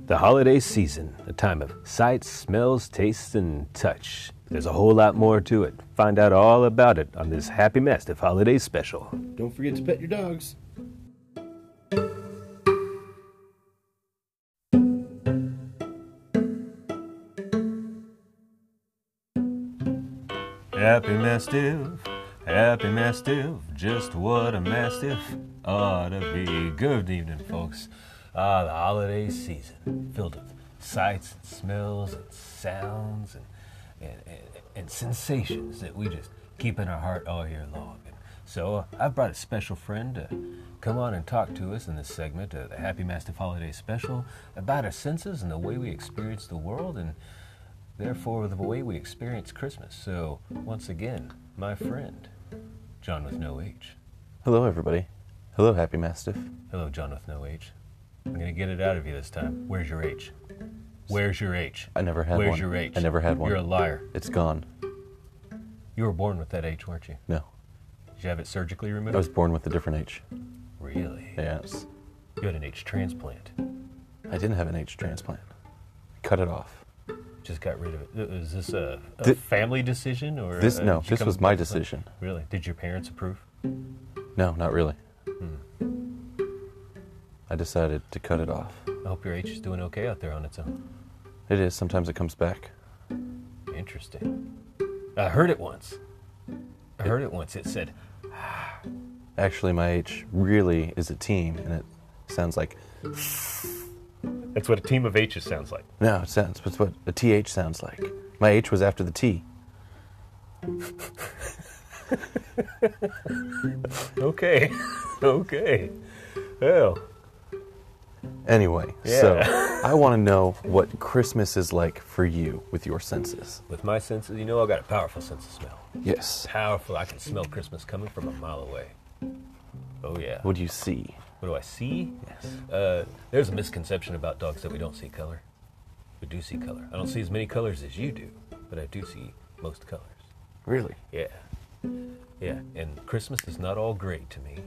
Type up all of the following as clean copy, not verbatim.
The holiday season, a time of sights, smells, tastes, and touch. There's a whole lot more to it. Find out all about it on this Happy Mastiff Holiday Special. Don't forget to pet your dogs. Happy Mastiff, just what a Mastiff ought to be. Good evening, folks. The holiday season, filled with sights and smells and sounds and sensations that we just keep in our heart all year long. And so I've brought a special friend to come on and talk to us in this segment of the Happy Mastiff Holiday Special about our senses and the way we experience the world and therefore the way we experience Christmas. So once again, my friend, John with no H. Hello, everybody. Hello, Happy Mastiff. Hello, John with no H. I'm going to get it out of you this time. Where's your H? Where's your H? I never had one. Where's your H? I never had one. You're a liar. It's gone. You were born with that H, weren't you? No. Did you have it surgically removed? I was born with a different H. Really? Yes. You had an H transplant. I didn't have an H transplant. Cut it off. Just got rid of it. Is this a family decision? Or this was my decision. Really? Did your parents approve? No, not really. I decided to cut it off. I hope your H is doing okay out there on its own. It is. Sometimes it comes back. Interesting. I heard it once. It said, Actually, my H really is a team, and it sounds like... That's what a team of H's sounds like. No, it's what a TH sounds like. My H was after the T. Okay. Well. Anyway, Yeah. So I want to know what Christmas is like for you with your senses. With my senses, I got a powerful sense of smell. Yes. Powerful. I can smell Christmas coming from a mile away. Oh, yeah. What do you see? What do I see? Yes. There's a misconception about dogs that we don't see color. We do see color. I don't see as many colors as you do, but I do see most colors. Really? Yeah. Yeah. And Christmas is not all gray to me.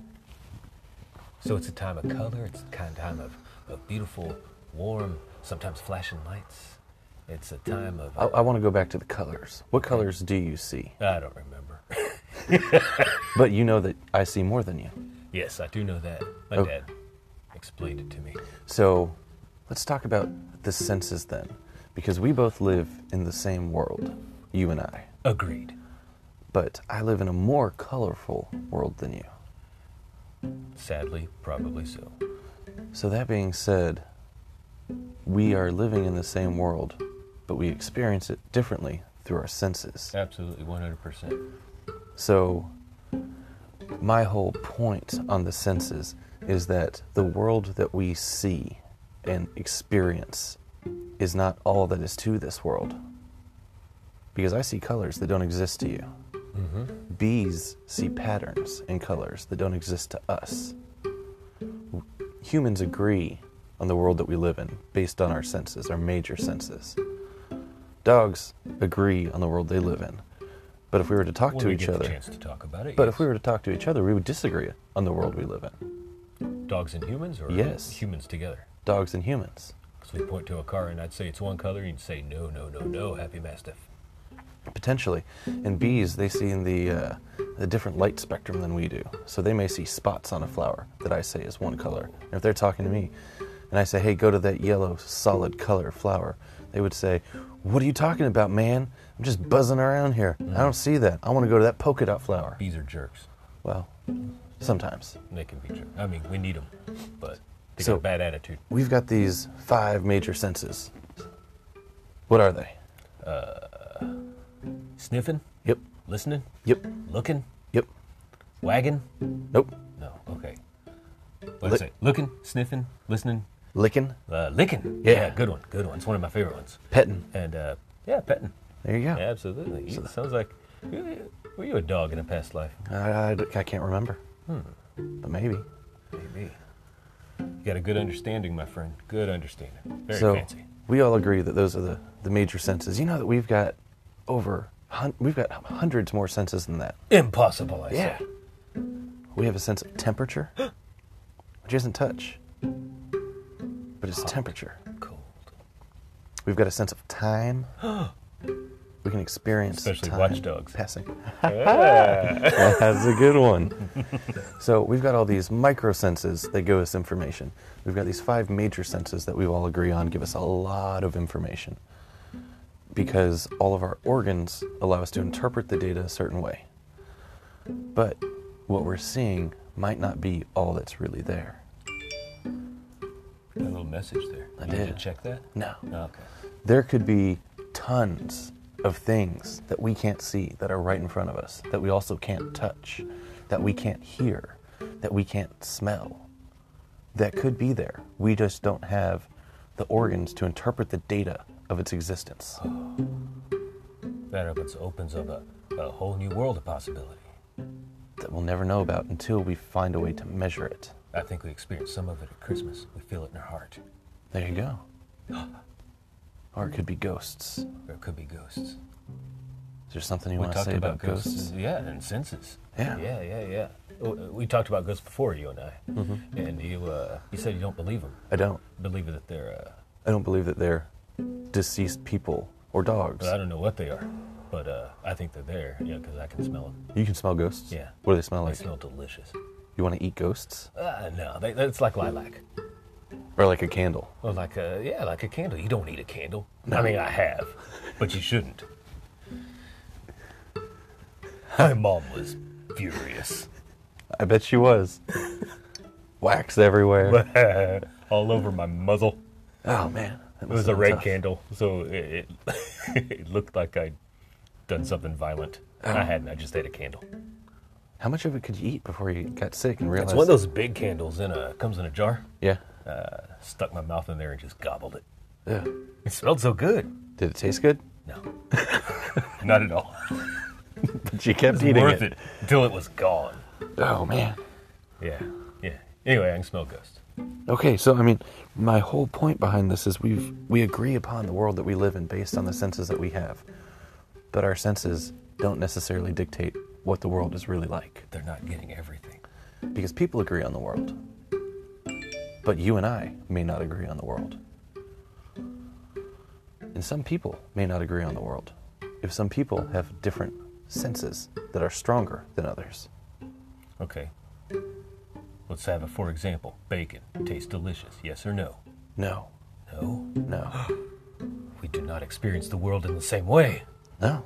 So it's a time of color. It's a time of beautiful, warm, sometimes flashing lights. It's a time of... I want to go back to the colors. What colors do you see? I don't remember. But you know that I see more than you. Yes, I do know that. My dad explained it to me. So let's talk about the senses then. Because we both live in the same world, you and I. Agreed. But I live in a more colorful world than you. Sadly, probably so. So that being said, we are living in the same world, but we experience it differently through our senses. Absolutely, 100%. So my whole point on the senses is that the world that we see and experience is not all that is to this world. Because I see colors that don't exist to you. Mm-hmm. Bees see patterns in colors that don't exist to us. Humans agree on the world that we live in based on our senses, our major senses. Dogs agree on the world they live in. But if we were to talk to each other, chance to talk about it, but if we were to talk to each other, we would disagree on the world we live in. Dogs and humans, or Yes. humans together? Dogs and humans. Because we point to a car and I'd say it's one color, and you'd say no, Happy Mastiff. Potentially. And bees, they see in the different light spectrum than we do. So they may see spots on a flower that I say is one color. And if they're talking to me and I say, hey, go to that yellow solid color flower, they would say, what are you talking about, man? I'm just buzzing around here. I don't see that. I want to go to that polka dot flower. Bees are jerks. Well, sometimes. They can be jerks. I mean, we need them, but they So- got a bad attitude. We've got these 5 major senses. What are they? Sniffing? Yep. Listening? Yep. Looking? Yep. Wagging? Nope. No, okay. What did I say? Looking, sniffing, listening, Licking. licking. Yeah. Good one. It's one of my favorite ones. Petting. And, petting. There you go. Yeah, absolutely. It sounds like, were you a dog in a past life? I can't remember. But maybe. Maybe. You got a good understanding, my friend. Good understanding. Very So fancy. we all agree that those are the major senses. You know that we've got hundreds more senses than that. Impossible, I say. We have a sense of temperature, which isn't touch, but it's temperature. We've got a sense of time. We can experience Especially time Watch Dogs. passing. Yeah. That's a good one. So we've got all these micro senses that give us information. We've got these 5 major senses that we all agree on give us a lot of information because all of our organs allow us to interpret the data a certain way. But what we're seeing might not be all that's really there. Got a little message there. I You did. need to check that? No. Okay. There could be tons of things that we can't see that are right in front of us, that we also can't touch, that we can't hear, that we can't smell, that could be there. We just don't have the organs to interpret the data of its existence. That opens up a whole new world of possibility. That we'll never know about until we find a way to measure it. I think we experience some of it at Christmas. We feel it in our heart. There you go. Or it could be ghosts. Or it could be ghosts. Is there something you We want to talked say about about ghosts? Yeah, and senses. Yeah. Yeah. We talked about ghosts before, you and I. Mm-hmm. And you said you don't believe them. I don't. Believe that they're... I don't believe that they're deceased people or dogs. Well, I don't know what they are, but I think they're there, because I can smell them. You can smell ghosts? Yeah. What do they smell They like? smell delicious. You want to eat ghosts? No, it's like lilac. Or like a candle? Well, like a candle. You don't need a candle. No. I mean, I have, but you shouldn't. My mom was furious. I bet she was. Wax everywhere. All over my muzzle. Oh, man. That It must was have a been red tough. candle, so it it looked like I'd done something violent. I hadn't. I just ate a candle. How much of it could you eat before you got sick and realized? It's one of those big candles comes in a jar. Yeah. Stuck my mouth in there and just gobbled it. Yeah. It smelled so good. Did it taste good? No, not at all. But you kept It was eating worth it until it was gone. Oh, man. Yeah. Anyway, I can smell ghosts. Okay, so I mean, my whole point behind this is we agree upon the world that we live in based on the senses that we have, but our senses don't necessarily dictate what the world is really like, They're not getting everything. because people agree on the world, but you and I may not agree on the world, and some people may not agree on the world. If some people have different senses that are stronger than others, Okay. Let's have it for example. Bacon tastes delicious. Yes or no? no, No. no, We do not experience the world in the same way. no.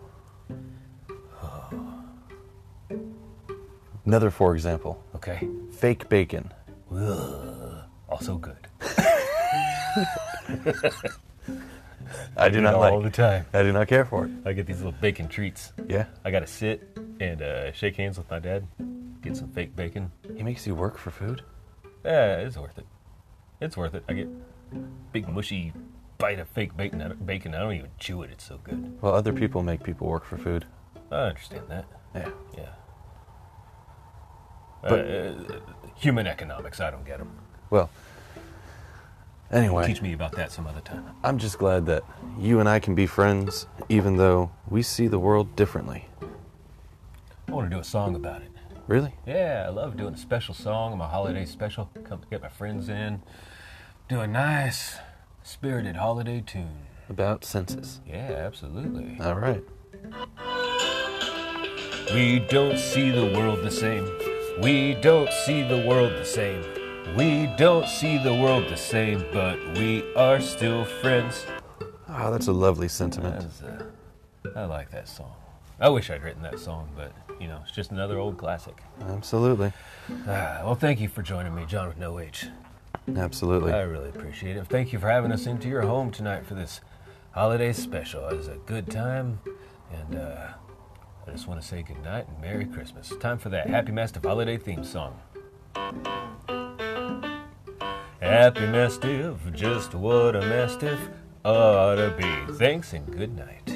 Another for example, Okay. fake bacon. Ugh. Also good. I do not all like. the time. I do not care for it. I get these little bacon treats. Yeah, I gotta sit and shake hands with my dad, get some fake bacon. he makes you work for food. Yeah, it's worth it. It's worth it. I get big mushy bite of fake bacon. I don't even chew it. It's so good. Well, other people make people work for food. I understand that. Yeah. Yeah. But- Human economics, I don't get them. Well, anyway, Teach me about that some other time. I'm just glad that you and I can be friends, even though we see the world differently. I want to do a song about it. Really? Yeah, I love doing a special song, my holiday special. Come get my friends in. Do a nice, spirited holiday tune. About senses. Yeah, absolutely. All right. We don't see the world the same. We don't see the world the same. We don't see the world the same, but we are still friends. Oh, that's a lovely sentiment. I like that song. I wish I'd written that song, but, it's just another old classic. Absolutely. Well, thank you for joining me, John with No H. Absolutely. I really appreciate it. Thank you for having us into your home tonight for this holiday special. It was a good time, and I just want to say good night and Merry Christmas. Time for that Happy Mastiff holiday theme song. Happy Mastiff, just what a Mastiff ought to be. Thanks and good night.